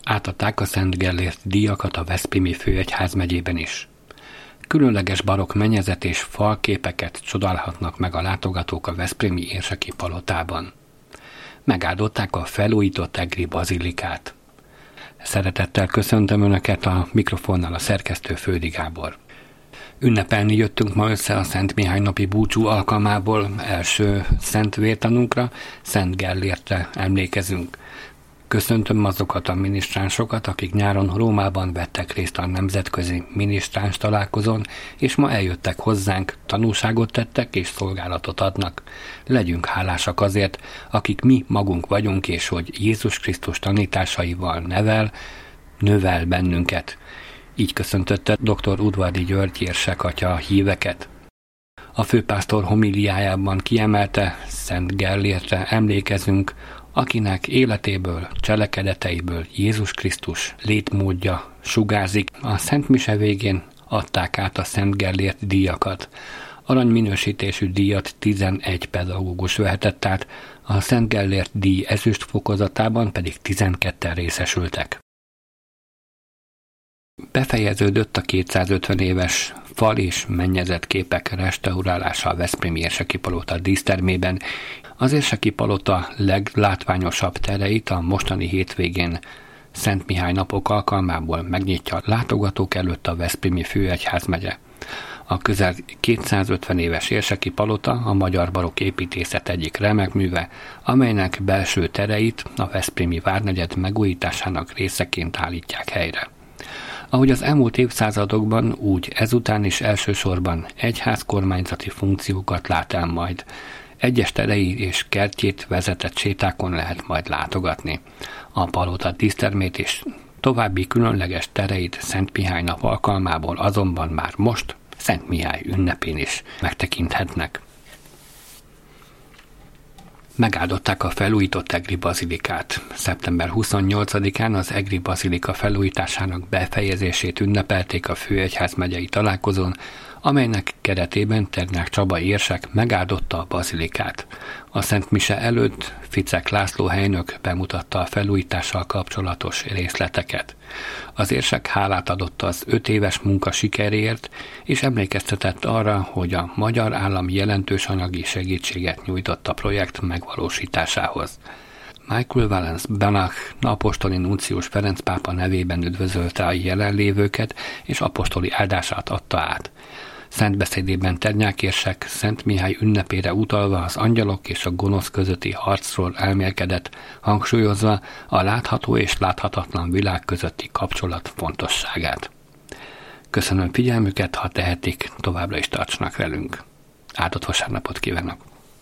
átadták a Szent Gellért díjakat a veszprémi főegyházmegyében is. Különleges barokk mennyezet és falképeket csodálhatnak meg a látogatók a veszprémi érseki palotában. Megáldották a felújított egri bazilikát. Szeretettel köszöntöm Önöket, a mikrofonnal a szerkesztő Földi Gábor. Ünnepelni jöttünk ma össze a Szent Mihály napi búcsú alkalmából, első szent vértanunkra, Szent Gellértre emlékezünk. Köszöntöm azokat a minisztránsokat, akik nyáron Rómában vettek részt a nemzetközi minisztráns találkozón, és ma eljöttek hozzánk, tanúságot tettek és szolgálatot adnak. Legyünk hálásak azért, akik mi magunk vagyunk, és hogy Jézus Krisztus tanításaival növel bennünket. Így köszöntötte dr. Udvardi György érsek atya a híveket. A főpásztor homiliájában kiemelte, Szent Gellértre emlékezünk, akinek életéből, cselekedeteiből Jézus Krisztus létmódja sugárzik. A Szent Mise végén adták át a Szent Gellért díjakat. Aranyminősítésű díjat 11 pedagógus vehetett át, a Szent Gellért díj ezüst fokozatában pedig 12-en részesültek. Befejeződött a 250 éves fal és mennyezet képek restaurálása a veszprémi érseki palota dísztermében. Az érseki palota leglátványosabb tereit a mostani hétvégén Szent Mihály napok alkalmából megnyitja a látogatók előtt a veszprémi főegyházmegye. A közel 250 éves érseki palota a magyar barokk építészet egyik remek műve, amelynek belső tereit a veszprémi várnegyed megújításának részeként állítják helyre. Ahogy az elmúlt évszázadokban, úgy ezután is elsősorban egyházkormányzati funkciókat lát el majd. Egyes terei és kertjét vezetett sétákon lehet majd látogatni. A palota dísztermét és további különleges tereit Szent Mihály nap alkalmából azonban már most, Szent Mihály ünnepén is megtekinthetnek. Megáldották a felújított egri bazilikát. Szeptember 28-án az egri bazilika felújításának befejezését ünnepelték a főegyházmegyei találkozón, amelynek keretében Ternyák Csaba érsek megáldotta a bazilikát. A Szent Mise előtt Ficek László helynök bemutatta a felújítással kapcsolatos részleteket. Az érsek hálát adott az 5 éves munka sikeréért, és emlékeztetett arra, hogy a magyar állam jelentős anyagi segítséget nyújtott a projekt megvalósításához. Michael Valens Banach apostoli nuncius Ferenc pápa nevében üdvözölte a jelenlévőket, és apostoli áldását adta át. Szent beszédében Ternyák érsek Szent Mihály ünnepére utalva az angyalok és a gonosz közötti harcról elmélkedett, hangsúlyozva a látható és láthatatlan világ közötti kapcsolat fontosságát. Köszönöm figyelmüket, ha tehetik, továbbra is tartsanak velünk. Áldott vasárnapot kívánok!